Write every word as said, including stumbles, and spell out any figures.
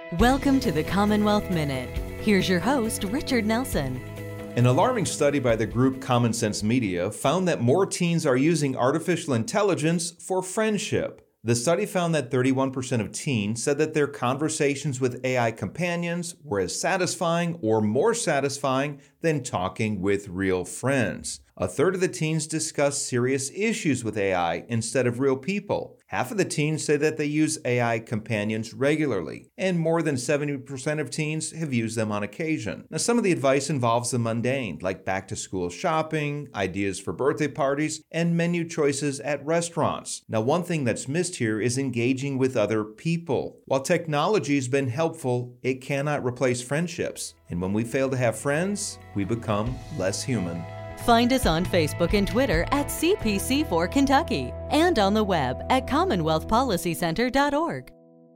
Welcome to the Commonwealth Minute. Here's your host, Richard Nelson. An alarming study by the group Common Sense Media found that more teens are using artificial intelligence for friendship. The study found that thirty-one percent of teens said that their conversations with A I companions were as satisfying or more satisfying than talking with real friends. A third of the teens discuss serious issues with A I instead of real people. Half of the teens say that they use A I companions regularly, and more than seventy percent of teens have used them on occasion. Now, some of the advice involves the mundane, like back-to-school shopping, ideas for birthday parties, and menu choices at restaurants. Now, one thing that's missed here is engaging with other people. While technology's been helpful, it cannot replace friendships. And when we fail to have friends, we become less human. Find us on Facebook and Twitter at C P C four Kentucky and on the web at commonwealth policy center dot org.